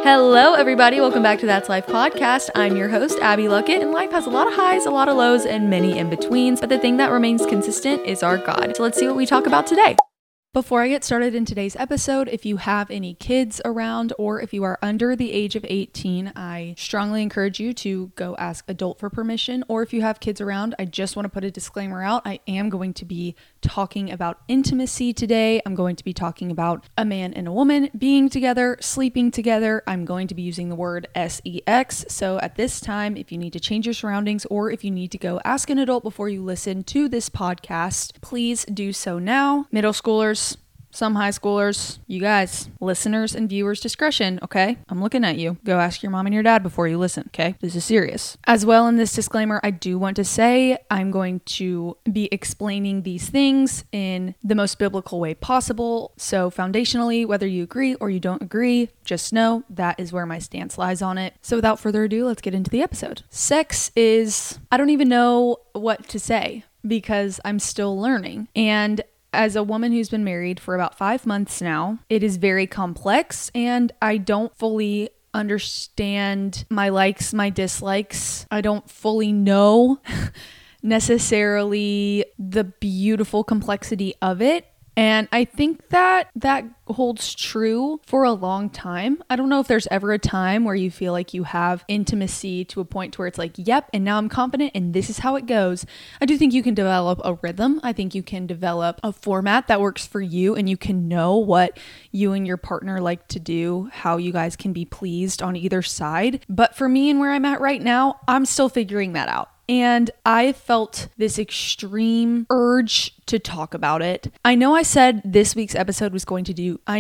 Hello, everybody. Welcome back to That's Life podcast. I'm your host, Abby Luckett, and life has a lot of highs, a lot of lows, and many in-betweens, but the thing that remains consistent is our God. So let's see what we talk about today. Before I get started in today's episode, if you have any kids around or if you are under the age of 18, I strongly encourage you to go ask adult for permission. Or if you have kids around, I just want to put a disclaimer out. I am going to be talking about intimacy today. I'm going to be talking about a man and a woman being together, sleeping together. I'm going to be using the word sex. So at this time, if you need to change your surroundings or if you need to go ask an adult before you listen to this podcast, please do so now. Middle schoolers, some high schoolers, you guys, listeners and viewers discretion, okay? I'm looking at you. Go ask your mom and your dad before you listen, okay? This is serious. As well, in this disclaimer, I do want to say I'm going to be explaining these things in the most biblical way possible. So foundationally, whether you agree or you don't agree, just know that is where my stance lies on it. So without further ado, let's get into the episode. Sex is, I don't even know what to say because I'm still learning. And as a woman who's been married for about 5 months now, it is very complex and I don't fully understand my likes, my dislikes. I don't fully know necessarily the beautiful complexity of it. And I think that holds true for a long time. I don't know if there's ever a time where you feel like you have intimacy to a point where it's like, yep, and now I'm confident and this is how it goes. I do think you can develop a rhythm. I think you can develop a format that works for you and you can know what you and your partner like to do, how you guys can be pleased on either side. But for me and where I'm at right now, I'm still figuring that out. And I felt this extreme urge to talk about it. I know I said that this week's episode was going to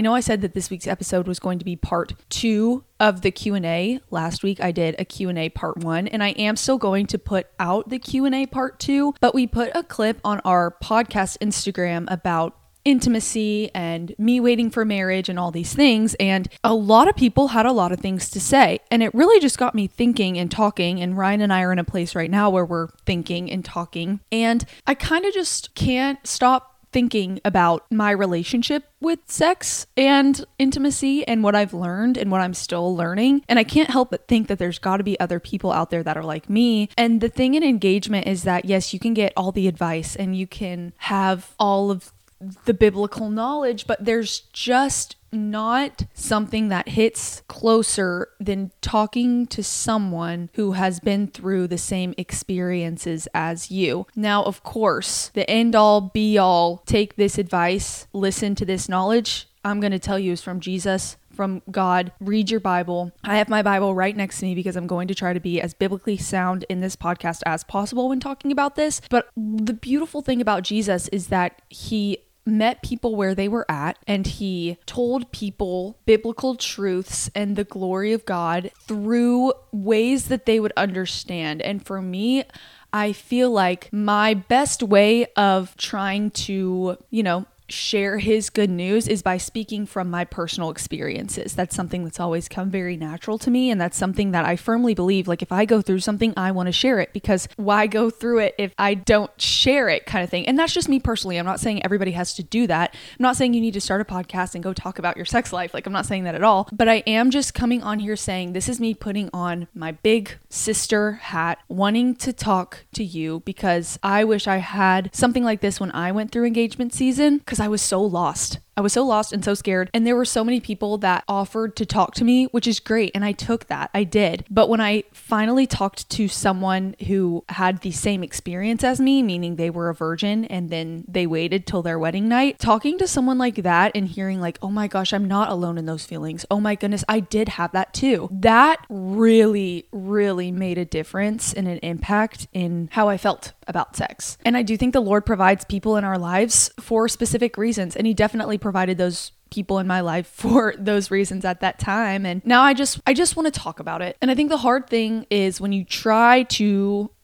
be part 2 of the Q&A. Last week I did a Q&A part 1, and I am still going to put out the Q&A part 2, but we put a clip on our podcast Instagram about intimacy and me waiting for marriage and all these things, and a lot of people had a lot of things to say, and it really just got me thinking and talking. And Ryan and I are in a place right now where we're thinking and talking, and I kind of just can't stop thinking about my relationship with sex and intimacy and what I've learned and what I'm still learning. And I can't help but think that there's got to be other people out there that are like me. And the thing in engagement is that, yes, you can get all the advice and you can have all of the biblical knowledge, but there's just not something that hits closer than talking to someone who has been through the same experiences as you. Now, of course, the end all be all, take this advice, listen to this knowledge, I'm going to tell you is from Jesus, from God. Read your Bible. I have my Bible right next to me because I'm going to try to be as biblically sound in this podcast as possible when talking about this. But the beautiful thing about Jesus is that he met people where they were at, and he told people biblical truths and the glory of God through ways that they would understand. And for me, I feel like my best way of trying to, share his good news is by speaking from my personal experiences. That's something that's always come very natural to me, and that's something that I firmly believe, like, if I go through something, I want to share it, because why go through it if I don't share it, kind of thing. And that's just me personally. I'm not saying everybody has to do that. I'm not saying you need to start a podcast and go talk about your sex life. Like, I'm not saying that at all, but I am just coming on here saying this is me putting on my big sister hat, wanting to talk to you, because I wish I had something like this when I went through engagement season, because I was so lost. I was so lost and so scared. And there were so many people that offered to talk to me, which is great. And I took that. I did. But when I finally talked to someone who had the same experience as me, meaning they were a virgin and then they waited till their wedding night, talking to someone like that and hearing like, oh my gosh, I'm not alone in those feelings. Oh my goodness, I did have that too. That really, really made a difference and an impact in how I felt about sex. And I do think the Lord provides people in our lives for specific reasons. And he definitely provided those people in my life for those reasons at that time. And now I just want to talk about it. And I think the hard thing is when you try to,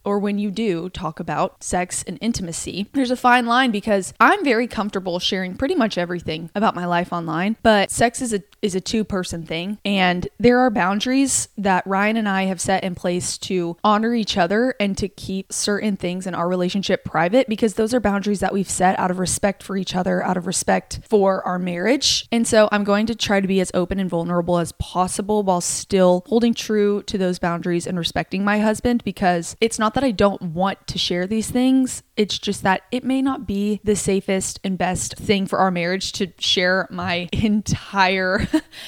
or when you do talk about sex and intimacy, there's a fine line because I'm very comfortable sharing pretty much everything about my life online, but sex is a two-person thing, and there are boundaries that Ryan and I have set in place to honor each other and to keep certain things in our relationship private, because those are boundaries that we've set out of respect for each other, out of respect for our marriage. And so I'm going to try to be as open and vulnerable as possible while still holding true to those boundaries and respecting my husband, because it's not that I don't want to share these things. It's just that it may not be the safest and best thing for our marriage to share my entire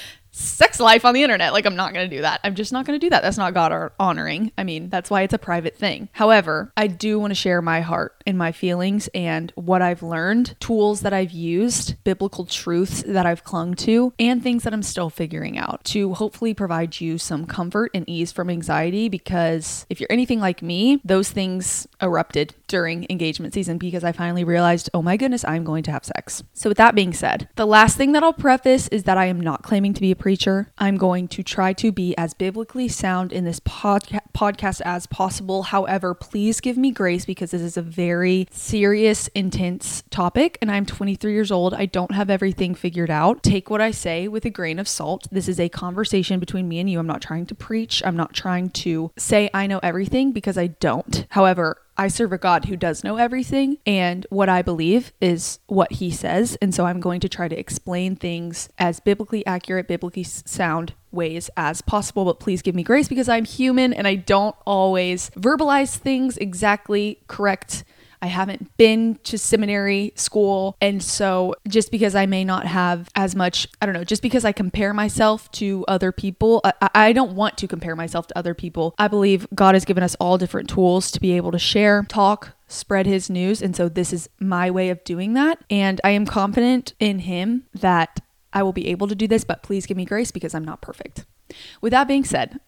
sex life on the internet. Like, I'm not going to do that. I'm just not going to do that. That's not God honoring. I mean, that's why it's a private thing. However, I do want to share my heart and my feelings and what I've learned, tools that I've used, biblical truths that I've clung to, and things that I'm still figuring out to hopefully provide you some comfort and ease from anxiety, because if you're anything like me, those things erupted during engagement season because I finally realized, oh my goodness, I'm going to have sex. So with that being said, the last thing that I'll preface is that I am not claiming to be a preacher. I'm going to try to be as biblically sound in this podcast as possible. However, please give me grace because this is a very serious, intense topic, and I'm 23 years old. I don't have everything figured out. Take what I say with a grain of salt. This is a conversation between me and you. I'm not trying to preach. I'm not trying to say I know everything, because I don't. However, I serve a God who does know everything, and what I believe is what he says. And so I'm going to try to explain things as biblically accurate, biblically sound ways as possible. But please give me grace because I'm human and I don't always verbalize things exactly correct. I haven't been to seminary school. And so just because I may not have as much, I don't know, just because I compare myself to other people, I don't want to compare myself to other people. I believe God has given us all different tools to be able to share, talk, spread his news. And so this is my way of doing that. And I am confident in him that I will be able to do this, but please give me grace because I'm not perfect. With that being said,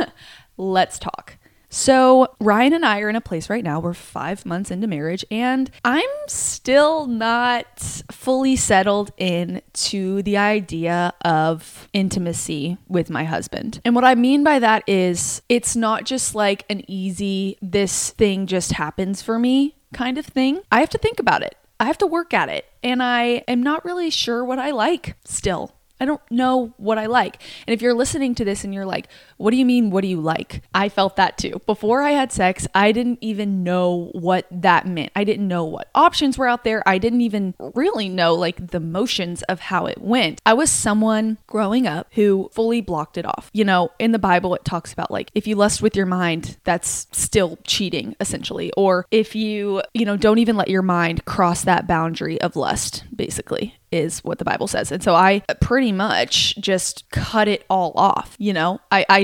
let's talk. So Ryan and I are in a place right now. We're 5 months into marriage, and I'm still not fully settled into the idea of intimacy with my husband. And what I mean by that is it's not just like an easy, this thing just happens for me kind of thing. I have to think about it. I have to work at it. And I am not really sure what I like still. I don't know what I like. And if you're listening to this and you're like, what do you mean? What do you like? I felt that too. Before I had sex, I didn't even know what that meant. I didn't know what options were out there. I didn't even really know like the motions of how it went. I was someone growing up who fully blocked it off. You know, in the Bible, it talks about like, if you lust with your mind, that's still cheating essentially. Or if you don't even let your mind cross that boundary of lust, basically, is what the Bible says. And so I pretty much just cut it all off. You know,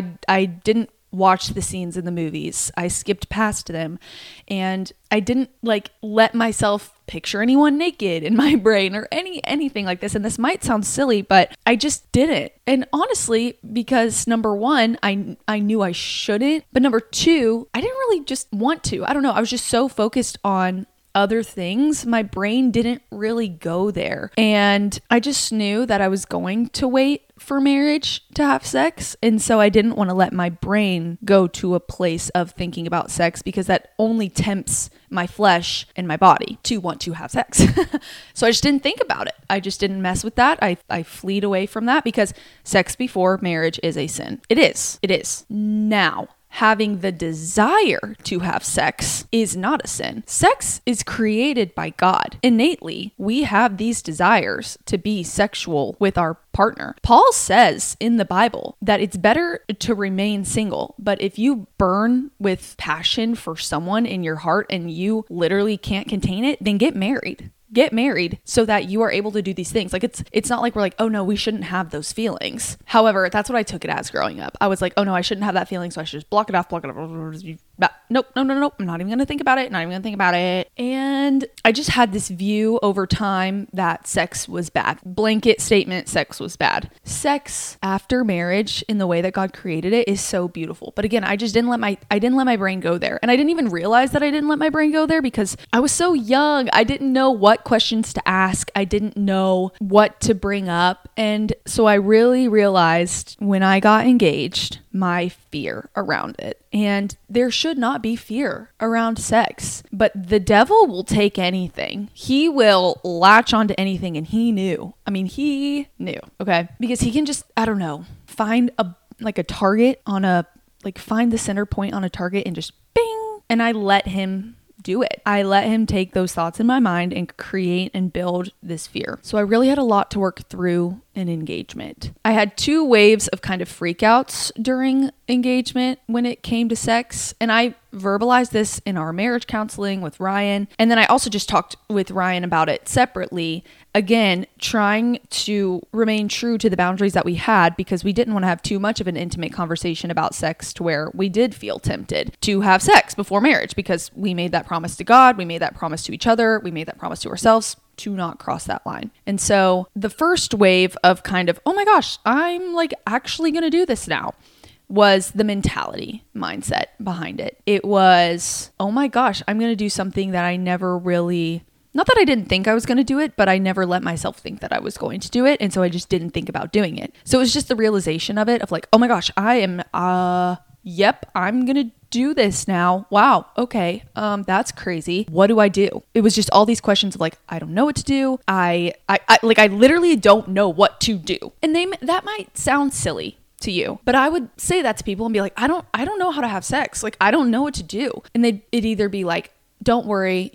I didn't watch the scenes in the movies. I skipped past them, and I didn't like let myself picture anyone naked in my brain or anything like this. And this might sound silly, but I just didn't. And honestly, because number one, I knew I shouldn't, but number two, I didn't really just want to. I don't know. I was just so focused on other things, my brain didn't really go there. And I just knew that I was going to wait for marriage to have sex. And so I didn't want to let my brain go to a place of thinking about sex, because that only tempts my flesh and my body to want to have sex. So I just didn't think about it. I just didn't mess with that. I fleed away from that because sex before marriage is a sin. It is. Now, having the desire to have sex is not a sin. Sex is created by God. Innately, we have these desires to be sexual with our partner. Paul says in the Bible that it's better to remain single, but if you burn with passion for someone in your heart and you literally can't contain it, then get married. Get married so that you are able to do these things. Like it's not like we're like, oh no, we shouldn't have those feelings. However, that's what I took it as growing up. I was like, oh no, I shouldn't have that feeling, so I should just block it off. Nope. I'm not even going to think about it. And I just had this view over time that sex was bad. Blanket statement, sex was bad. Sex after marriage in the way that God created it is so beautiful. But again, I didn't let my brain go there. And I didn't even realize that I didn't let my brain go there because I was so young. I didn't know what questions to ask. I didn't know what to bring up. And so I really realized when I got engaged my fear around it. And there should not be fear around sex, but the devil will take anything. He will latch onto anything, and he knew. He knew, okay? Because he can just, I don't know, find a target on find the center point on a target and just bing. And I let him do it. I let him take those thoughts in my mind and create and build this fear. So I really had a lot to work through in engagement. I had 2 waves of kind of freakouts during engagement when it came to sex. And I verbalized this in our marriage counseling with Ryan. And then I also just talked with Ryan about it separately. Again, trying to remain true to the boundaries that we had, because we didn't want to have too much of an intimate conversation about sex to where we did feel tempted to have sex before marriage, because we made that promise to God. We made that promise to each other. We made that promise to ourselves to not cross that line. And so the first wave of kind of, oh my gosh, I'm actually going to do this now, was the mentality mindset behind it. It was, oh my gosh, I'm going to do something that I never really, not that I didn't think I was going to do it, but I never let myself think that I was going to do it. And so I just didn't think about doing it. So it was just the realization of it, of oh my gosh, I am, I'm going to do this now. Wow. Okay. That's crazy. What do I do? It was just all these questions of I don't know what to do. I literally don't know what to do. And that might sound silly to you, but I would say that to people and be I don't know how to have sex. I don't know what to do. And it'd either be don't worry,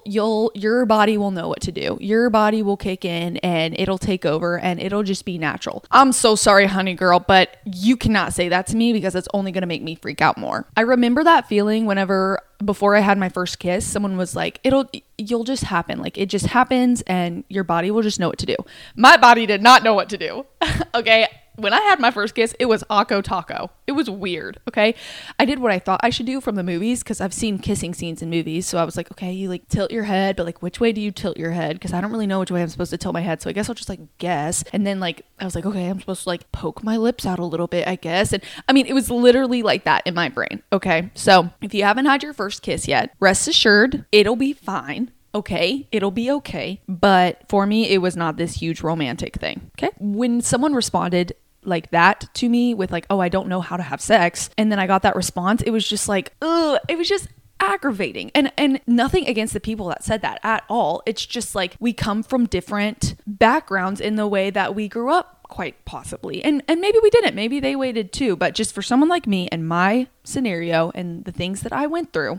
your body will know what to do. Your body will kick in and it'll take over and it'll just be natural. I'm so sorry, honey girl, but you cannot say that to me, because it's only going to make me freak out more. I remember that feeling before I had my first kiss, someone was you'll just happen. It just happens and your body will just know what to do. My body did not know what to do. Okay. When I had my first kiss, it was Akko Taco. It was weird, okay? I did what I thought I should do from the movies, because I've seen kissing scenes in movies. So I was okay, you tilt your head, but which way do you tilt your head? Because I don't really know which way I'm supposed to tilt my head. So I guess I'll just guess. And then I was okay, I'm supposed to poke my lips out a little bit, I guess. And it was literally like that in my brain, okay? So if you haven't had your first kiss yet, rest assured, it'll be fine. Okay, it'll be okay. But for me, it was not this huge romantic thing, okay? When someone responded like that to me with oh, I don't know how to have sex, and then I got that response, it was just ugh, it was just aggravating. And nothing against the people that said that at all. It's just we come from different backgrounds in the way that we grew up, quite possibly. And maybe we didn't. Maybe they waited too. But just for someone like me and my scenario and the things that I went through,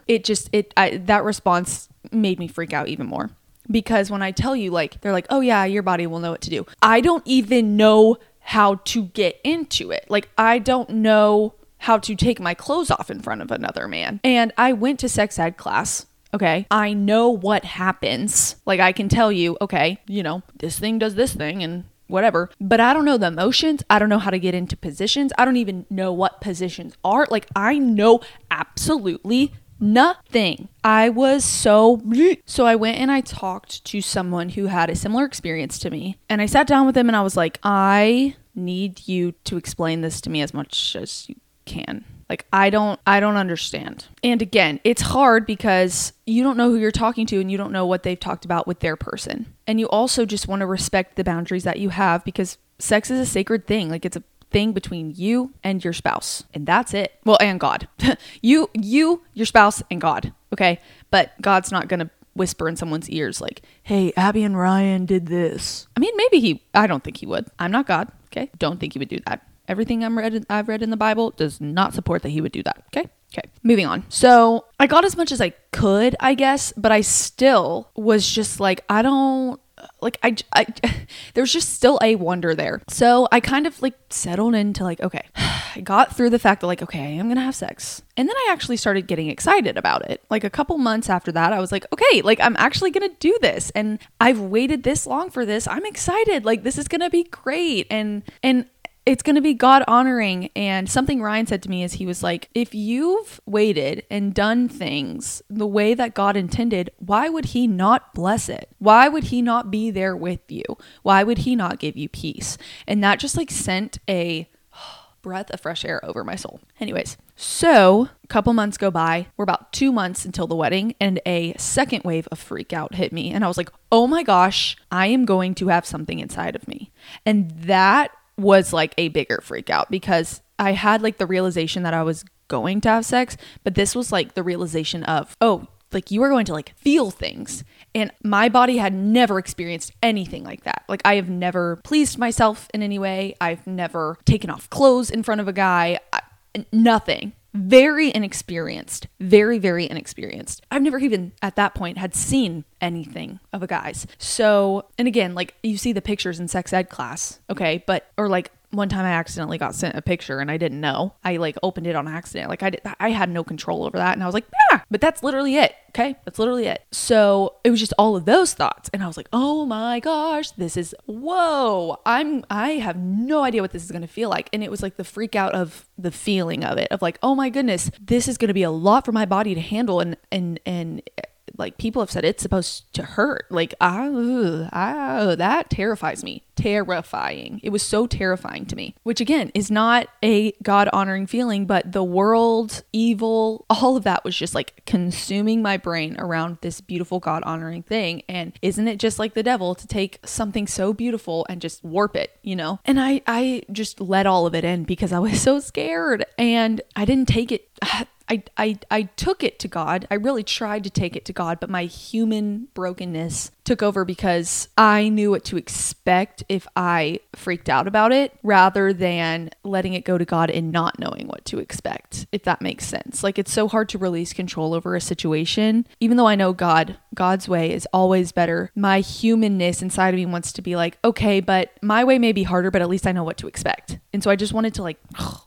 that response made me freak out even more. Because when I tell you, they're oh yeah, your body will know what to do. I don't even know how to get into it. I don't know how to take my clothes off in front of another man. And I went to sex ed class. Okay. I know what happens. I can tell you, okay, this thing does this thing and whatever, but I don't know the emotions. I don't know how to get into positions. I don't even know what positions are. I know absolutely nothing. I was so I went and I talked to someone who had a similar experience to me, and I sat down with him and I was I need you to explain this to me as much as you can. I don't understand. And again, it's hard because you don't know who you're talking to and you don't know what they've talked about with their person. And you also just want to respect the boundaries that you have, because sex is a sacred thing. It's a thing between you and your spouse, and that's it. Well, and God. you, your spouse, and God. Okay. But God's not going to whisper in someone's ears hey, Abby and Ryan did this. Maybe I don't think he would. I'm not God. Okay. Don't think he would do that. Everything I've read in the Bible does not support that he would do that. Okay. Moving on. So I got as much as I could, I guess, but I still was just I don't, there's just still a wonder there. So I kind of settled into okay, I got through the fact that okay, I'm going to have sex. And then I actually started getting excited about it. A couple months after that, I was okay, I'm actually going to do this. And I've waited this long for this. I'm excited. This is going to be great. And it's going to be God honoring. And something Ryan said to me is he was if you've waited and done things the way that God intended, why would he not bless it? Why would he not be there with you? Why would he not give you peace? And that just sent a breath of fresh air over my soul. Anyways, so a couple months go by. We're about 2 months until the wedding, and a second wave of freak out hit me. And I was oh my gosh, I am going to have something inside of me. And that was a bigger freak out, because I had like the realization that I was going to have sex, but this was like the realization of, oh, like you are going to like feel things. And my body had never experienced anything like that. Like I have never pleased myself in any way. I've never taken off clothes in front of a guy. Nothing. Very inexperienced. Very, very inexperienced. I've never even at that point had seen anything of a guy's. So, and again, like you see the pictures in sex ed class, okay? But, or like one time I accidentally got sent a picture and I didn't know. I like opened it on accident. Like I had no control over that. And I was like, yeah, but that's literally it. Okay. That's literally it. So it was just all of those thoughts. And I was like, oh my gosh, this is, whoa, I have no idea what this is going to feel like. And it was like the freak out of the feeling of it, of like, oh my goodness, this is going to be a lot for my body to handle. And like people have said it's supposed to hurt. Like, that terrifies me. Terrifying. It was so terrifying to me, which again is not a God honoring feeling, but the world, evil, all of that was just like consuming my brain around this beautiful God honoring thing. And isn't it just like the devil to take something so beautiful and just warp it, you know? And I just let all of it in because I was so scared and I didn't take it. I took it to God. I really tried to take it to God, but my human brokenness took over because I knew what to expect if I freaked out about it rather than letting it go to God and not knowing what to expect, if that makes sense. Like it's so hard to release control over a situation. Even though I know God's way is always better, my humanness inside of me wants to be like, okay, but my way may be harder, but at least I know what to expect. And so I just wanted to like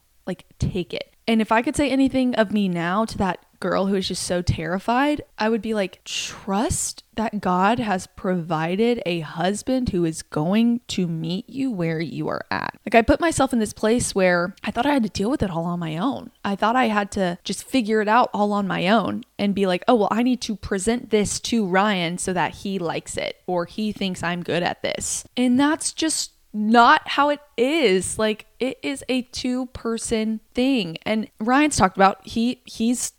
take it. And if I could say anything of me now to that girl who is just so terrified, I would be like, trust that God has provided a husband who is going to meet you where you are at. Like I put myself in this place where I thought I had to deal with it all on my own. I thought I had to just figure it out all on my own and be like, oh, well, I need to present this to Ryan so that he likes it or he thinks I'm good at this. And that's just not how it is. Like it is a 2-person thing. And Ryan's talked about he's,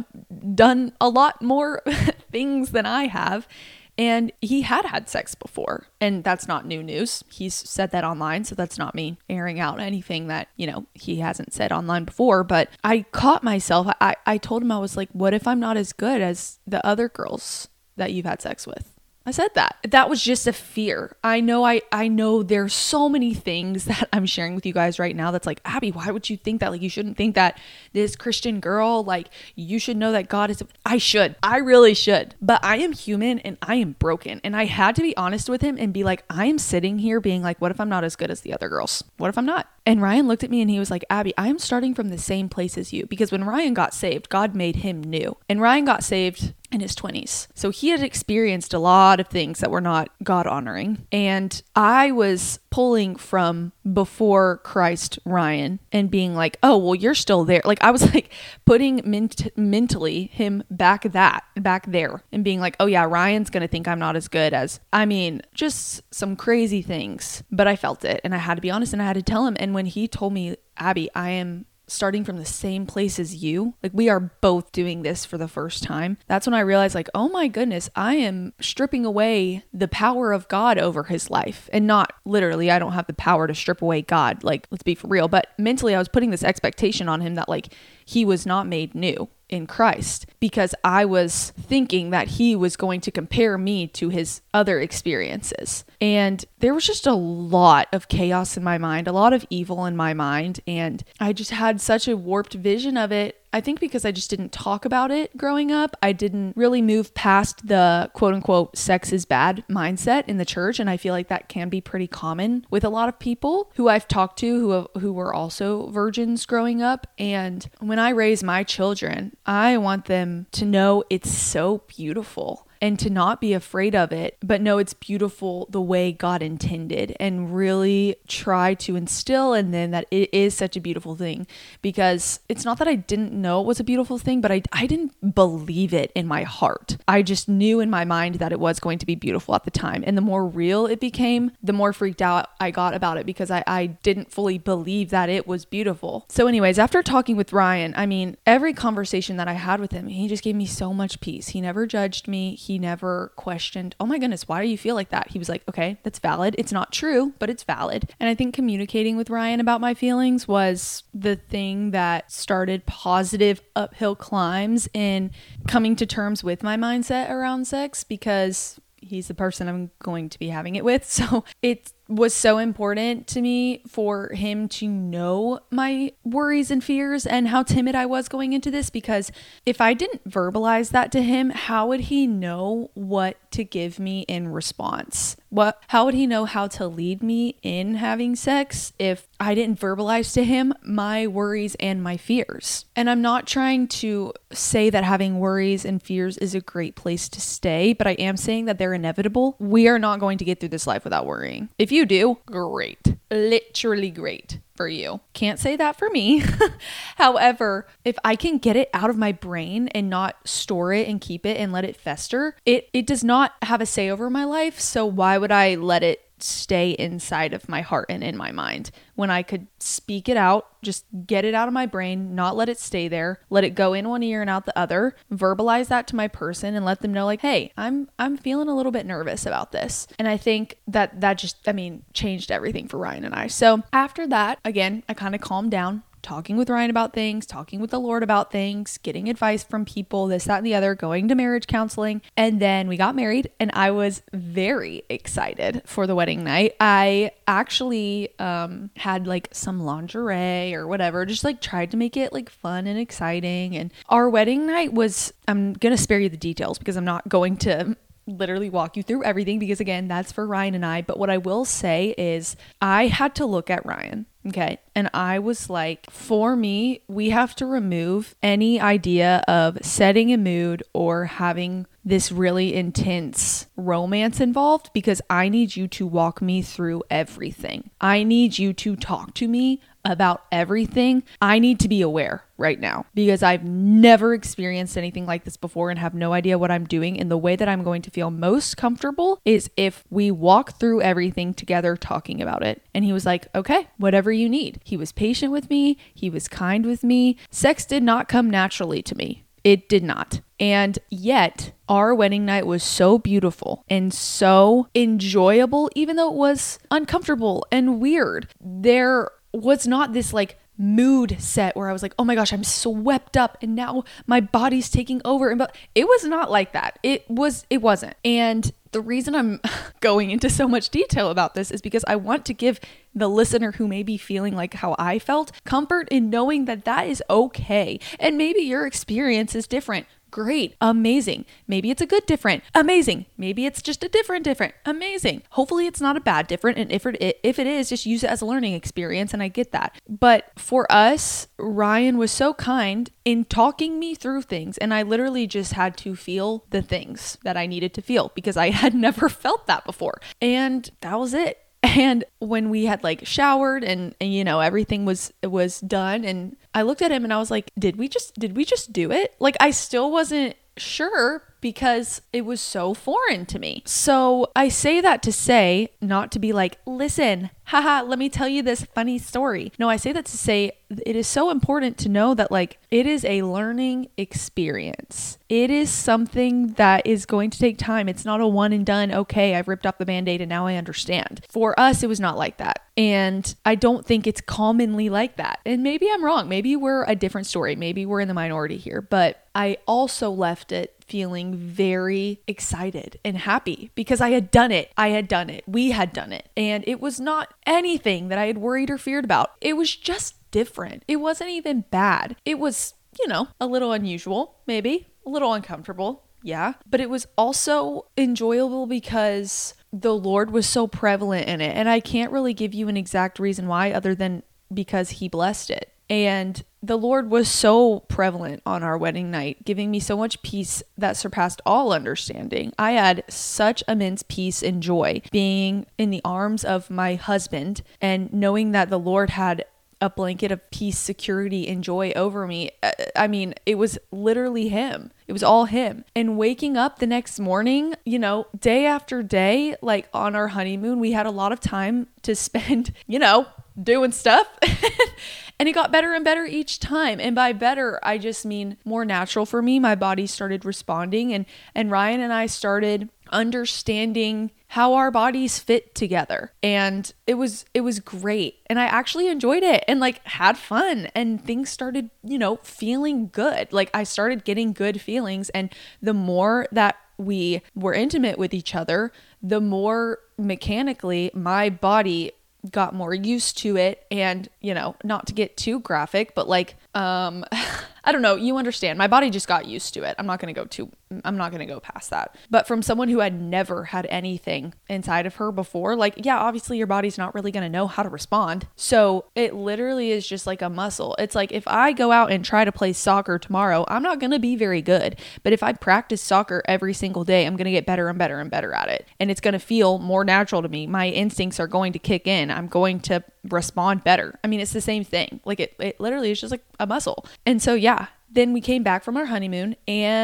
done a lot more things than I have. And he had sex before. And that's not new news. He's said that online. So that's not me airing out anything that, he hasn't said online before. But I caught myself. I told him, I was like, what if I'm not as good as the other girls that you've had sex with? I said that. That was just a fear. I know there's so many things that I'm sharing with you guys right now that's like, Abby, why would you think that? Like, you shouldn't think that this Christian girl, like, you should know that God is... I should. I really should. But I am human and I am broken. And I had to be honest with him and be like, I am sitting here being like, what if I'm not as good as the other girls? What if I'm not? And Ryan looked at me and he was like, Abby, I'm starting from the same place as you. Because when Ryan got saved, God made him new. And Ryan got saved in his 20s. So he had experienced a lot of things that were not God honoring. And I was pulling from before Christ Ryan and being like, oh, well, you're still there. Like I was like putting mentally him back there and being like, oh yeah, Ryan's going to think I'm not as good as, just some crazy things. But I felt it and I had to be honest and I had to tell him. And when he told me, Abby, I am starting from the same place as you, like we are both doing this for the first time, that's when I realized like, oh my goodness, I am stripping away the power of God over his life. And not literally, I don't have the power to strip away God, like let's be for real, but mentally I was putting this expectation on him that like he was not made new in Christ because I was thinking that he was going to compare me to his other experiences. And there was just a lot of chaos in my mind, a lot of evil in my mind. And I just had such a warped vision of it. I think because I just didn't talk about it growing up. I didn't really move past the quote unquote sex is bad mindset in the church. And I feel like that can be pretty common with a lot of people who I've talked to who were also virgins growing up. And when I raise my children, I want them to know it's so beautiful and to not be afraid of it, but know it's beautiful the way God intended and really try to instill in them that it is such a beautiful thing. Because it's not that I didn't know it was a beautiful thing, but I didn't believe it in my heart. I just knew in my mind that it was going to be beautiful at the time. And the more real it became, the more freaked out I got about it because I didn't fully believe that it was beautiful. So anyways, after talking with Ryan, every conversation that I had with him, he just gave me so much peace. He never judged me. he never questioned, oh my goodness, why do you feel like that? He was like, okay, that's valid. It's not true, but it's valid. And I think communicating with Ryan about my feelings was the thing that started positive uphill climbs in coming to terms with my mindset around sex, because he's the person I'm going to be having it with. So it was so important to me for him to know my worries and fears and how timid I was going into this, because if I didn't verbalize that to him, how would he know what to give me in response? How would he know how to lead me in having sex if I didn't verbalize to him my worries and my fears? And I'm not trying to say that having worries and fears is a great place to stay, but I am saying that they're inevitable. We are not going to get through this life without worrying. If you do, great. Literally great for you. Can't say that for me. However, if I can get it out of my brain and not store it and keep it and let it fester, it does not have a say over my life. So why would I let it stay inside of my heart and in my mind when I could speak it out, just get it out of my brain, not let it stay there, let it go in one ear and out the other, verbalize that to my person and let them know like, hey, I'm feeling a little bit nervous about this. And I think that just, changed everything for Ryan and I. So after that, again, I kind of calmed down, talking with Ryan about things, talking with the Lord about things, getting advice from people, this, that, and the other, going to marriage counseling. And then we got married and I was very excited for the wedding night. I actually had like some lingerie or whatever, just like tried to make it like fun and exciting. And our wedding night was, I'm going to spare you the details because I'm not going to literally walk you through everything, because again, that's for Ryan and I. But what I will say is I had to look at Ryan. Okay. And I was like, for me, we have to remove any idea of setting a mood or having this really intense romance involved, because I need you to walk me through everything. I need you to talk to me about everything. I need to be aware right now because I've never experienced anything like this before and have no idea what I'm doing. And the way that I'm going to feel most comfortable is if we walk through everything together talking about it. And he was like, okay, whatever you need. He was patient with me. He was kind with me. Sex did not come naturally to me. It did not. And yet our wedding night was so beautiful and so enjoyable, even though it was uncomfortable and weird. There was not this like mood set where I was like, oh my gosh, I'm swept up and now my body's taking over. But it was not like that. It wasn't. And the reason I'm going into so much detail about this is because I want to give the listener who may be feeling like how I felt comfort in knowing that that is okay. And maybe your experience is different. Great. Amazing. Maybe it's a good different. Amazing. Maybe it's just a different. Amazing. Hopefully it's not a bad different. And if it is, just use it as a learning experience. And I get that. But for us, Ryan was so kind in talking me through things. And I literally just had to feel the things that I needed to feel because I had never felt that before. And that was it. And when we had like showered and everything was done, and I looked at him and I was like, did we just do it? Like, I still wasn't sure because it was so foreign to me. So I say that to say, not to be like, listen, haha, let me tell you this funny story. No, I say that to say it is so important to know that like it is a learning experience. It is something that is going to take time. It's not a one and done. Okay, I've ripped off the Band-Aid and now I understand. For us, it was not like that. And I don't think it's commonly like that. And maybe I'm wrong. Maybe we're a different story. Maybe we're in the minority here. But I also left it feeling very excited and happy because I had done it. We had done it. And it was not anything that I had worried or feared about. It was just different. It wasn't even bad. It was, a little unusual, maybe a little uncomfortable. Yeah. But it was also enjoyable because the Lord was so prevalent in it. And I can't really give you an exact reason why other than because he blessed it. And the Lord was so prevalent on our wedding night, giving me so much peace that surpassed all understanding. I had such immense peace and joy being in the arms of my husband and knowing that the Lord had a blanket of peace, security, and joy over me. I mean, it was literally him. It was all him. And waking up the next morning, you know, day after day, like on our honeymoon, we had a lot of time to spend, you know, doing stuff. And it got better and better each time. And by better, I just mean more natural for me. My body started responding, and Ryan and I started understanding how our bodies fit together. And it was great. And I actually enjoyed it and like had fun, and things started, you know, feeling good. Like I started getting good feelings, and the more that we were intimate with each other, the more mechanically my body got more used to it. And, you know, not to get too graphic, but like, I don't know, you understand. My body just got used to it. I'm not going to go past that. But from someone who had never had anything inside of her before, like, yeah, obviously your body's not really going to know how to respond. So it literally is just like a muscle. It's like if I go out and try to play soccer tomorrow, I'm not going to be very good. But if I practice soccer every single day, I'm going to get better and better and better at it. And it's going to feel more natural to me. My instincts are going to kick in. I'm going to respond better. I mean, it's the same thing. Like it literally is just like a muscle. And so, yeah. Then we came back from our honeymoon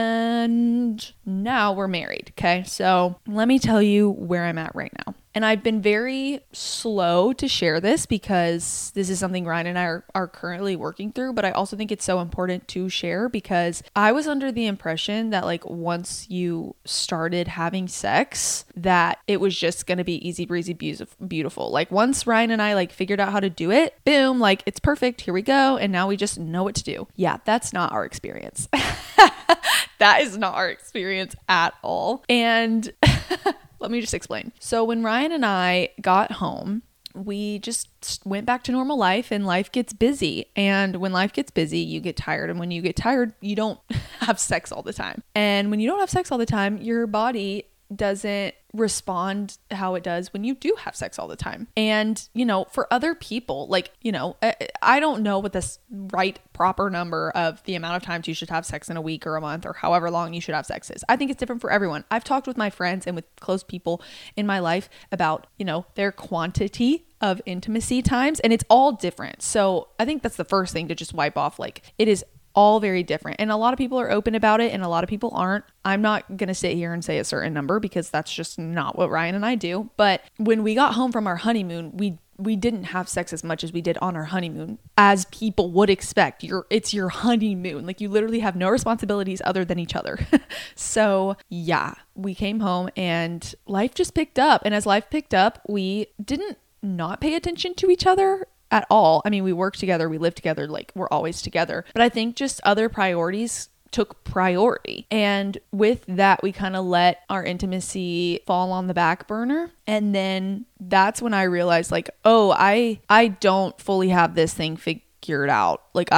and now we're married. Okay. So let me tell you where I'm at right now. And I've been very slow to share this because this is something Ryan and I are currently working through. But I also think it's so important to share because I was under the impression that like once you started having sex, that it was just going to be easy breezy, beautiful. Like once Ryan and I like figured out how to do it, boom, like it's perfect. Here we go. And now we just know what to do. Yeah, that's not our experience. That is not our experience at all. And let me just explain. So when Ryan and I got home, we just went back to normal life, and life gets busy. And when life gets busy, you get tired. And when you get tired, you don't have sex all the time. And when you don't have sex all the time, your body doesn't respond how it does when you do have sex all the time. And, you know, for other people, like, you know, I don't know what this right proper number of the amount of times you should have sex in a week or a month or however long you should have sex is. I think it's different for everyone. I've talked with my friends and with close people in my life about, you know, their quantity of intimacy times, and it's all different. So I think that's the first thing to just wipe off. Like it is all very different. And a lot of people are open about it and a lot of people aren't. I'm not going to sit here and say a certain number because that's just not what Ryan and I do. But when we got home from our honeymoon, we didn't have sex as much as we did on our honeymoon, as people would expect. It's your honeymoon. Like you literally have no responsibilities other than each other. So yeah, we came home and life just picked up. And as life picked up, we didn't not pay attention to each other at all. I mean, we work together, we live together, like we're always together. But I think just other priorities took priority. And with that, we kind of let our intimacy fall on the back burner. And then that's when I realized like, oh, I don't fully have this thing figured out. Like,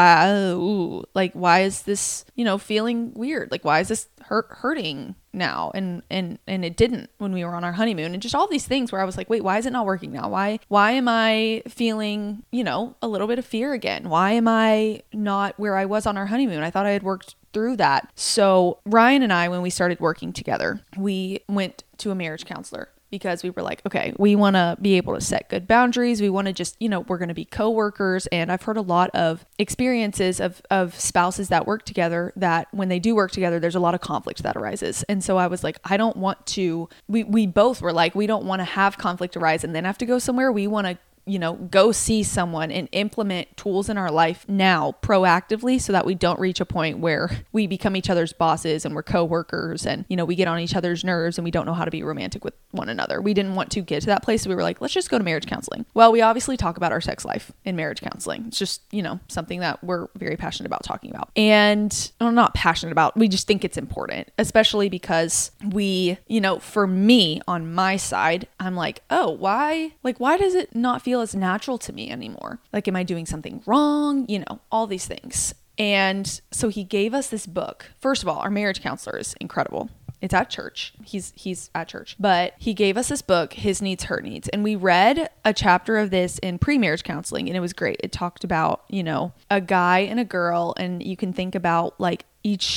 why is this, you know, feeling weird? Like, why is this hurting now? And it didn't when we were on our honeymoon, and just all these things where I was like, wait, why is it not working now? Why am I feeling, you know, a little bit of fear again? Why am I not where I was on our honeymoon? I thought I had worked through that. So Ryan and I, when we started working together, we went to a marriage counselor. Because we were like, okay, we want to be able to set good boundaries. We want to just, you know, we're going to be coworkers. And I've heard a lot of experiences of spouses that work together that when they do work together, there's a lot of conflict that arises. And so I was like, I don't want to, we both were like, we don't want to have conflict arise and then have to go somewhere. We want to, you know, go see someone and implement tools in our life now proactively so that we don't reach a point where we become each other's bosses and we're coworkers and, you know, we get on each other's nerves and we don't know how to be romantic with one another. We didn't want to get to that place. So we were like, let's just go to marriage counseling. Well, we obviously talk about our sex life in marriage counseling. It's just, you know, something that we're very passionate about talking about. And I'm not passionate about, we just think it's important, especially because we, you know, for me on my side, I'm like, oh, why does it not feel as natural to me anymore? Like, am I doing something wrong? You know, all these things. And so he gave us this book. First of all, our marriage counselor is incredible. It's at church. He's at church. But he gave us this book, His Needs, Her Needs. And we read a chapter of this in pre-marriage counseling, and it was great. It talked about, you know, a guy and a girl, and you can think about like each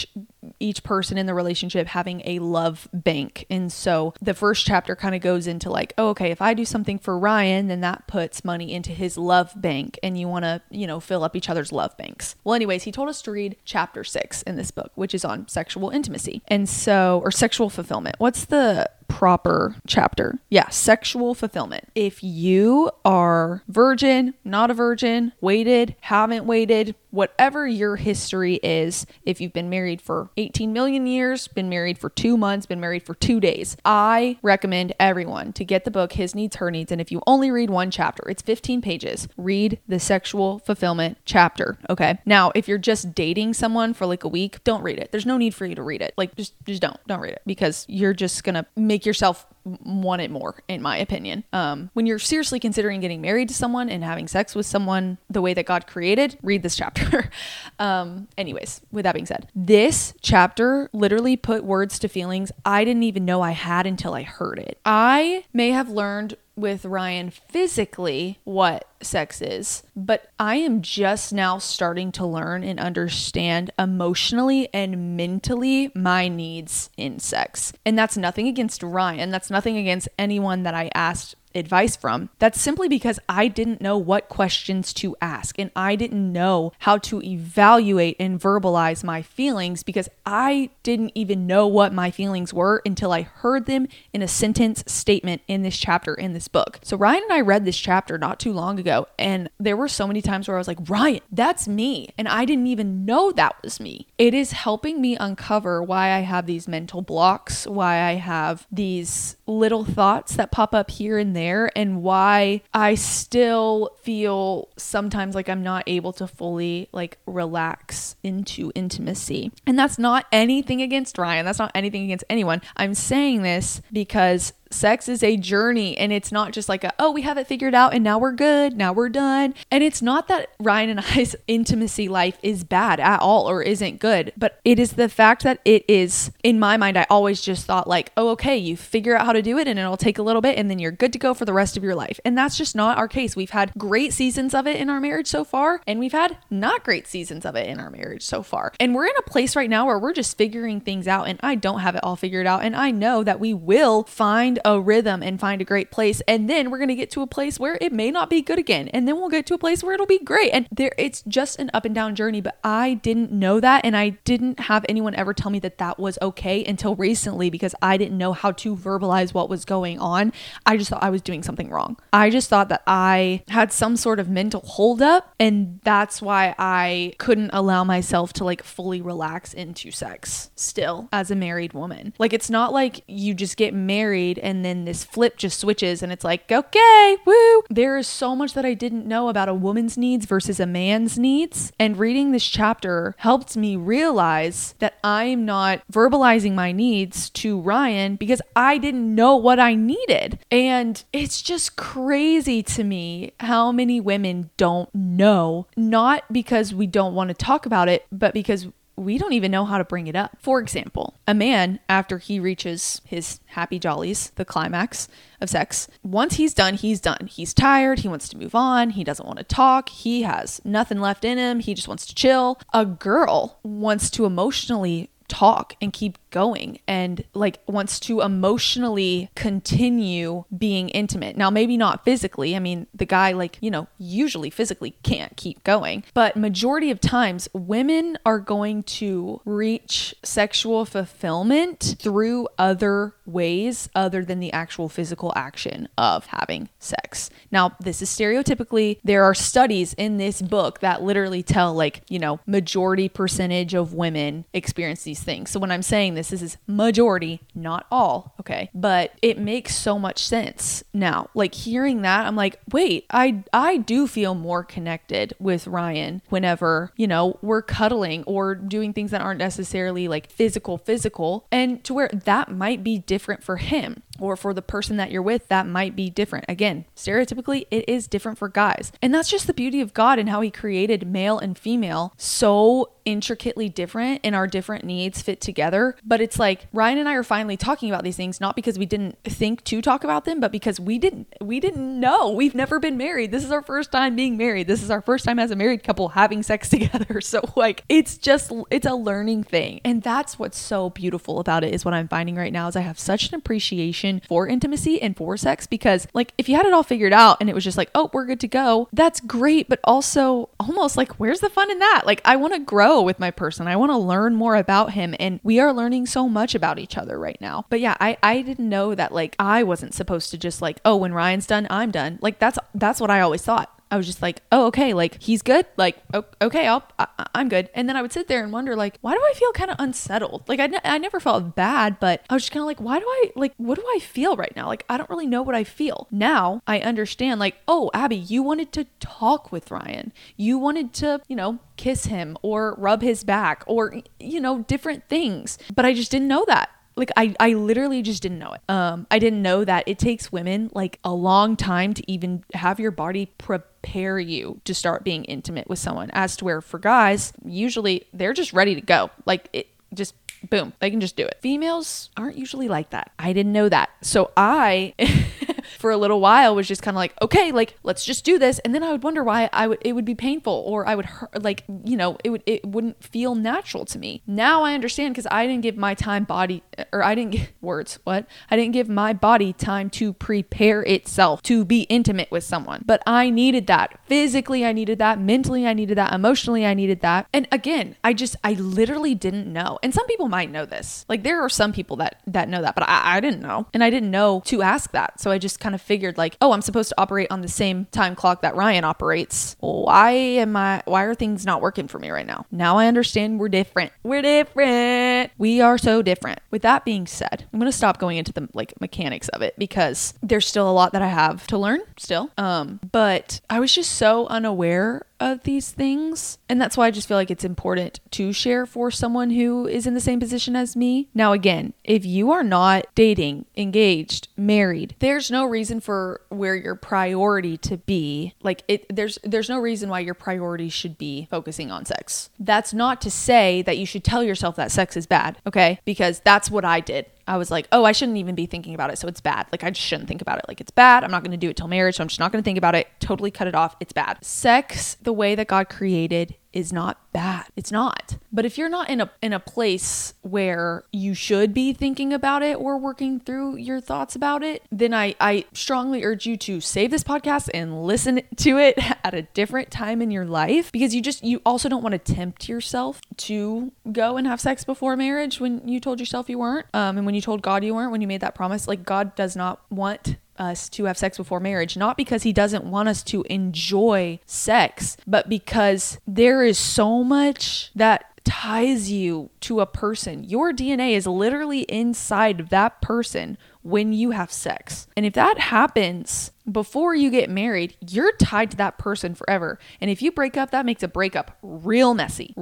each person in the relationship having a love bank. And so the first chapter kind of goes into like, oh, okay, if I do something for Ryan, then that puts money into his love bank, and you want to, fill up each other's love banks. Well, anyways, he told us to read chapter 6 in this book, which is on sexual intimacy. And so, or sexual fulfillment. What's the proper chapter? Yeah, sexual fulfillment. If you are virgin, not a virgin, waited, haven't waited, whatever your history is, if you've been married for 18 million years, been married for 2 months, been married for 2 days, I recommend everyone to get the book, His Needs, Her Needs. And if you only read one chapter, it's 15 pages, read the sexual fulfillment chapter. Okay. Now, if you're just dating someone for like a week, don't read it. There's no need for you to read it. Like just don't read it, because you're just going to make yourself want it more, in my opinion. When you're seriously considering getting married to someone and having sex with someone the way that God created, read this chapter. Anyways, with that being said, this chapter literally put words to feelings I didn't even know I had until I heard it. I may have learned with Ryan physically what sex is, but I am just now starting to learn and understand emotionally and mentally my needs in sex. And that's nothing against Ryan. That's nothing against anyone that I asked advice from. That's simply because I didn't know what questions to ask, and I didn't know how to evaluate and verbalize my feelings, because I didn't even know what my feelings were until I heard them in a sentence statement in this chapter in this book. So Ryan and I read this chapter not too long ago, and there were so many times where I was like, Ryan, that's me. And I didn't even know that was me. It is helping me uncover why I have these mental blocks, why I have these little thoughts that pop up here and there, and why I still feel sometimes like I'm not able to fully like relax into intimacy. And that's not anything against Ryan. That's not anything against anyone. I'm saying this because sex is a journey, and it's not just like we have it figured out and now we're good, now we're done. And it's not that Ryan and I's intimacy life is bad at all or isn't good, but it is the fact that it is, in my mind, I always just thought like, oh, okay, you figure out how to do it and it'll take a little bit and then you're good to go for the rest of your life. And that's just not our case. We've had great seasons of it in our marriage so far, and we've had not great seasons of it in our marriage so far. And we're in a place right now where we're just figuring things out, and I don't have it all figured out. And I know that we will find a rhythm and find a great place, and then we're going to get to a place where it may not be good again, and then we'll get to a place where it'll be great. And it's just an up and down journey, but I didn't know that, and I didn't have anyone ever tell me that that was okay until recently, because I didn't know how to verbalize what was going on. I just thought I was doing something wrong. I just thought that I had some sort of mental holdup, and that's why I couldn't allow myself to like fully relax into sex still as a married woman. Like, it's not like you just get married and then this flip just switches and it's like, okay, woo. There is so much that I didn't know about a woman's needs versus a man's needs. And reading this chapter helped me realize that I'm not verbalizing my needs to Ryan because I didn't know what I needed. And it's just crazy to me how many women don't know, not because we don't want to talk about it, but because we don't even know how to bring it up. For example, a man, after he reaches his happy jollies, the climax of sex, once he's done, he's done. He's tired. He wants to move on. He doesn't want to talk. He has nothing left in him. He just wants to chill. A girl wants to emotionally talk and keep going, and like wants to emotionally continue being intimate. Now, maybe not physically. I mean, the guy usually physically can't keep going, but majority of times women are going to reach sexual fulfillment through other ways other than the actual physical action of having sex. Now, this is stereotypically, there are studies in this book that literally tell majority percentage of women experience these things. So when I'm saying this is majority, not all, okay? But it makes so much sense now. Like, hearing that, I'm like, wait, I do feel more connected with Ryan whenever, we're cuddling or doing things that aren't necessarily like physical, and to where that might be different for him, or for the person that you're with, that might be different. Again, stereotypically, it is different for guys. And that's just the beauty of God and how he created male and female so intricately different and our different needs fit together. But it's like Ryan and I are finally talking about these things, not because we didn't think to talk about them, but because we didn't know. We've never been married. This is our first time being married. This is our first time as a married couple having sex together. So like, it's a learning thing. And that's what's so beautiful about it, is what I'm finding right now is I have such an appreciation for intimacy and for sex, because like, if you had it all figured out and it was just like, oh, we're good to go, that's great. But also almost like, where's the fun in that? Like, I want to grow with my person. I want to learn more about him. And we are learning so much about each other right now. But yeah, I didn't know that like, I wasn't supposed to just like, oh, when Ryan's done, I'm done. Like, that's what I always thought. I was just like, oh, okay, like he's good. Like, okay, I'm good. And then I would sit there and wonder, like, why do I feel kind of unsettled? Like, I never felt bad, but I was just kind of like, what do I feel right now? Like, I don't really know what I feel. Now I understand, like, oh, Abby, you wanted to talk with Ryan. You wanted to, kiss him or rub his back or, different things. But I just didn't know that. Like, I literally just didn't know it. I didn't know that it takes women like a long time to even have your body prepare you to start being intimate with someone, as to where for guys, usually they're just ready to go. Like, it just boom, they can just do it. Females aren't usually like that. I didn't know that. So I for a little while was just kind of like, okay, like, let's just do this. And then I would wonder why it would be painful, or I would hurt, like, it wouldn't feel natural to me. Now I understand, because I didn't give my I didn't give my body time to prepare itself to be intimate with someone. But I needed that. Physically, I needed that. Mentally, I needed that. Emotionally, I needed that. And again, I literally didn't know. And some people might know this. Like, there are some people that know that, but I didn't know. And I didn't know to ask that. So I just kind of figured like, oh, I'm supposed to operate on the same time clock that Ryan operates. Why are things not working for me right now? Now I understand we're different. We are so different. With that being said, I'm going to stop going into the like mechanics of it, because there's still a lot that I have to learn still. But I was just so unaware of these things. And that's why I just feel like it's important to share for someone who is in the same position as me. Now, again, if you are not dating, engaged, married, there's no reason for where your priority to be. Like, there's no reason why your priority should be focusing on sex. That's not to say that you should tell yourself that sex is bad, okay? Because that's what I did. I was like, oh, I shouldn't even be thinking about it, so it's bad. Like, I just shouldn't think about it. Like, it's bad. I'm not going to do it till marriage, so I'm just not going to think about it. Totally cut it off. It's bad. Sex, the way that God created, is not bad. It's not. But if you're not in a place where you should be thinking about it or working through your thoughts about it, then I strongly urge you to save this podcast and listen to it at a different time in your life, because you also don't want to tempt yourself to go and have sex before marriage when you told yourself you weren't, and when you told God you weren't, when you made that promise. Like, God does not want us to have sex before marriage, not because he doesn't want us to enjoy sex, but because there is so much that ties you to a person. Your DNA is literally inside of that person when you have sex. And if that happens before you get married, you're tied to that person forever. And if you break up, that makes a breakup real messy.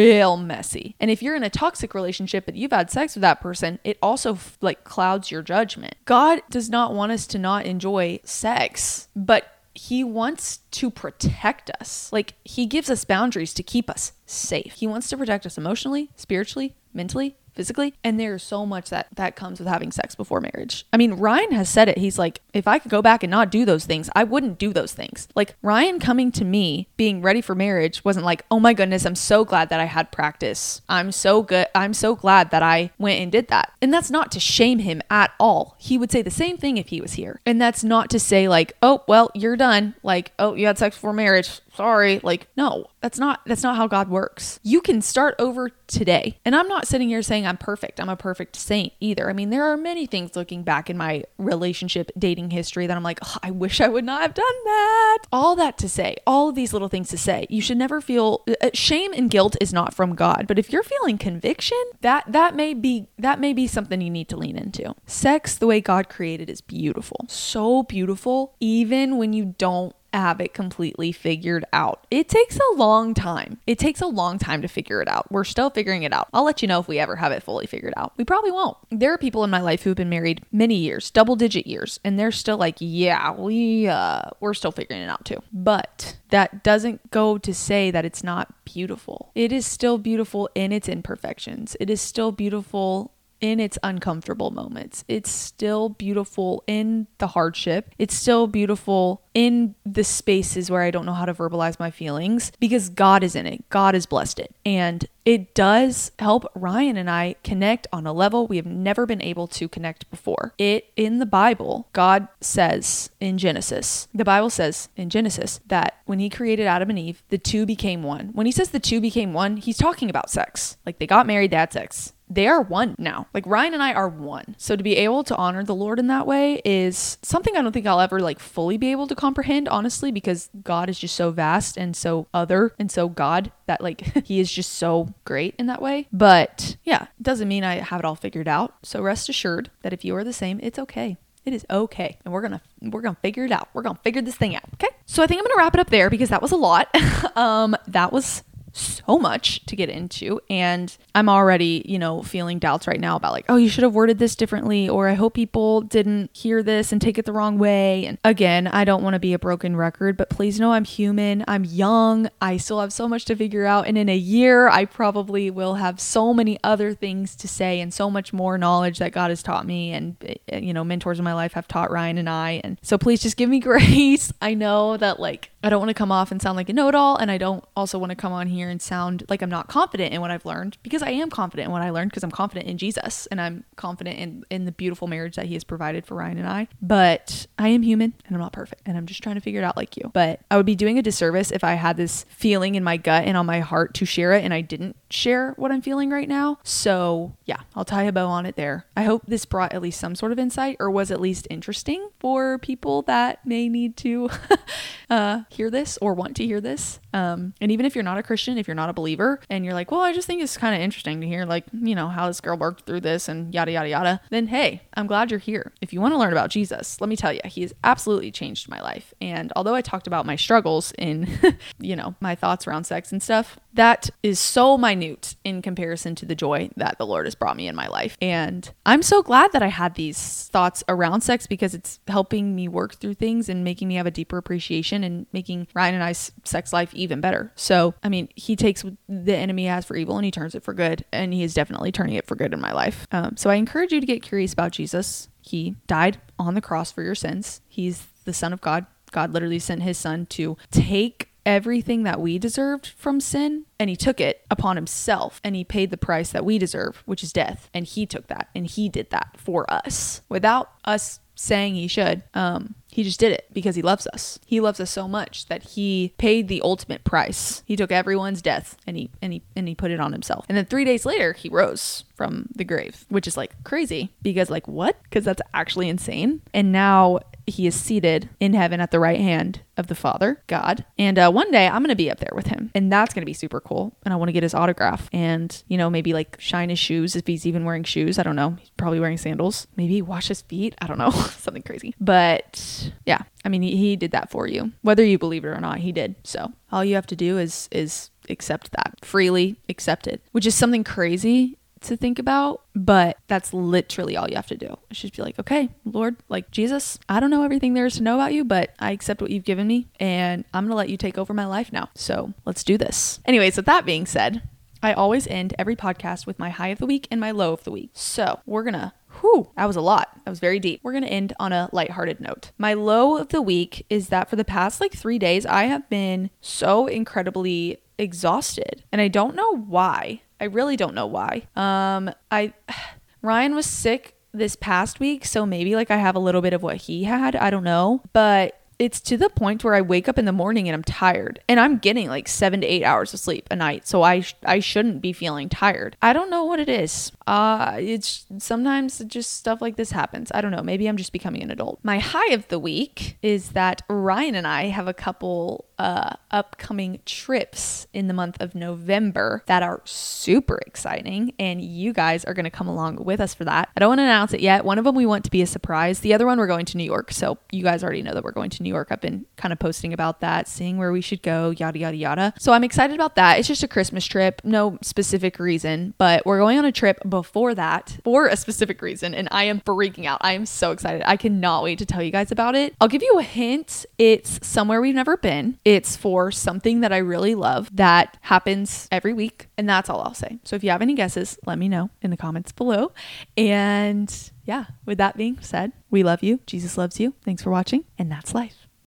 And if you're in a toxic relationship but you've had sex with that person, it also clouds your judgment. God does not want us to not enjoy sex, but he wants to protect us. Like, he gives us boundaries to keep us safe. He wants to protect us emotionally, spiritually, mentally, physically. And there's so much that comes with having sex before marriage. I mean, Ryan has said it. He's like, if I could go back and not do those things, I wouldn't do those things. Like, Ryan coming to me being ready for marriage wasn't like, oh my goodness, I'm so glad that I had practice. I'm so glad that I went and did that. And that's not to shame him at all. He would say the same thing if he was here. And that's not to say like, oh, well, you're done. Like, oh, you had sex before marriage. Sorry. Like, no, that's not how God works. You can start over today. And I'm not sitting here saying I'm perfect. I'm a perfect saint either. I mean, there are many things looking back in my relationship dating history that I'm like, oh, I wish I would not have done that. All that to say, all of these little things to say, you should never feel shame and guilt is not from God. But if you're feeling conviction, that may be something you need to lean into. Sex, the way God created, is beautiful. So beautiful, even when you don't have it completely figured out. It takes a long time. It takes a long time to figure it out. We're still figuring it out. I'll let you know if we ever have it fully figured out. We probably won't. There are people in my life who've been married many years, double-digit years, and they're still like, yeah, we're still figuring it out too. But that doesn't go to say that it's not beautiful. It is still beautiful in its imperfections. It is still beautiful in its uncomfortable moments. It's still beautiful in the hardship. It's still beautiful in the spaces where I don't know how to verbalize my feelings, because God is in it. God has blessed it. And it does help Ryan and I connect on a level we have never been able to connect before. In the Bible, God says in Genesis, the Bible says in Genesis that when he created Adam and Eve, the two became one. When he says the two became one, he's talking about sex. Like they got married, they had sex. They are one now. Like Ryan and I are one. So to be able to honor the Lord in that way is something I don't think I'll ever like fully be able to comprehend, honestly, because God is just so vast and so other and so God that like he is just so great in that way. But yeah, it doesn't mean I have it all figured out. So rest assured that if you are the same, it's okay. It is okay. And we're going to figure it out. We're going to figure this thing out. Okay. So I think I'm going to wrap it up there because that was a lot. That was so much to get into, and I'm already, feeling doubts right now about like, oh, you should have worded this differently, or I hope people didn't hear this and take it the wrong way. And again, I don't want to be a broken record, but please know I'm human. I'm young. I still have so much to figure out, and in a year I probably will have so many other things to say and so much more knowledge that God has taught me, and mentors in my life have taught Ryan and I. And so please just give me grace. I know that like I don't want to come off and sound like a know-it-all, and I don't also want to come on here and sound like I'm not confident in what I've learned, because I am confident in what I learned, because I'm confident in Jesus and I'm confident in the beautiful marriage that he has provided for Ryan and I. But I am human and I'm not perfect, and I'm just trying to figure it out like you. But I would be doing a disservice if I had this feeling in my gut and on my heart to share it and I didn't share what I'm feeling right now. So yeah, I'll tie a bow on it there. I hope this brought at least some sort of insight, or was at least interesting for people that may need to hear this or want to hear this. And even if you're not a Christian, if you're not a believer, and you're like, well, I just think it's kind of interesting to hear like, how this girl worked through this and yada, yada, yada, then hey, I'm glad you're here. If you want to learn about Jesus, let me tell you, he has absolutely changed my life. And although I talked about my struggles in, my thoughts around sex and stuff, that is so minute in comparison to the joy that the Lord has brought me in my life. And I'm so glad that I had these thoughts around sex, because it's helping me work through things and making me have a deeper appreciation and making Ryan and I's sex life even better. So, he takes what the enemy has for evil and he turns it for good. And he is definitely turning it for good in my life. So I encourage you to get curious about Jesus. He died on the cross for your sins. He's the Son of God. God literally sent his son to take everything that we deserved from sin, and he took it upon himself, and he paid the price that we deserve, which is death. And he took that and he did that for us without us saying he should. He just did it because he loves us. He loves us so much that he paid the ultimate price. He took everyone's death and he put it on himself. And then 3 days later, he rose from the grave, which is like crazy, because like what? Because that's actually insane. And now he is seated in heaven at the right hand of the Father, God. And one day I'm going to be up there with him, and that's going to be super cool. And I want to get his autograph and, maybe like shine his shoes if he's even wearing shoes. I don't know. He's probably wearing sandals. Maybe wash his feet. I don't know. Something crazy. But yeah, he did that for you. Whether you believe it or not, he did. So all you have to do is accept that. Freely accept it, which is something crazy to think about, but that's literally all you have to do. It's just be like, okay, Lord, like Jesus, I don't know everything there is to know about you, but I accept what you've given me, and I'm gonna let you take over my life now. So let's do this. Anyways, with that being said, I always end every podcast with my high of the week and my low of the week. So that was a lot. That was very deep. We're going to end on a lighthearted note. My low of the week is that for the past 3 days, I have been so incredibly exhausted, and I don't know why. I really don't know why. Ryan was sick this past week, so maybe I have a little bit of what he had. I don't know, but it's to the point where I wake up in the morning and I'm tired, and I'm getting 7 to 8 hours of sleep a night. So I shouldn't be feeling tired. I don't know what it is. It's sometimes just stuff like this happens. I don't know. Maybe I'm just becoming an adult. My high of the week is that Ryan and I have a couple upcoming trips in the month of November that are super exciting, and you guys are going to come along with us for that. I don't want to announce it yet. One of them we want to be a surprise. The other one, we're going to New York. So you guys already know that we're going to New York. I've been kind of posting about that, seeing where we should go, yada, yada, yada. So I'm excited about that. It's just a Christmas trip. No specific reason, but we're going on a trip before that for a specific reason. And I am freaking out. I am so excited. I cannot wait to tell you guys about it. I'll give you a hint. It's somewhere we've never been. It's for something that I really love that happens every week. And that's all I'll say. So if you have any guesses, let me know in the comments below. And yeah, with that being said, we love you. Jesus loves you. Thanks for watching. And that's life.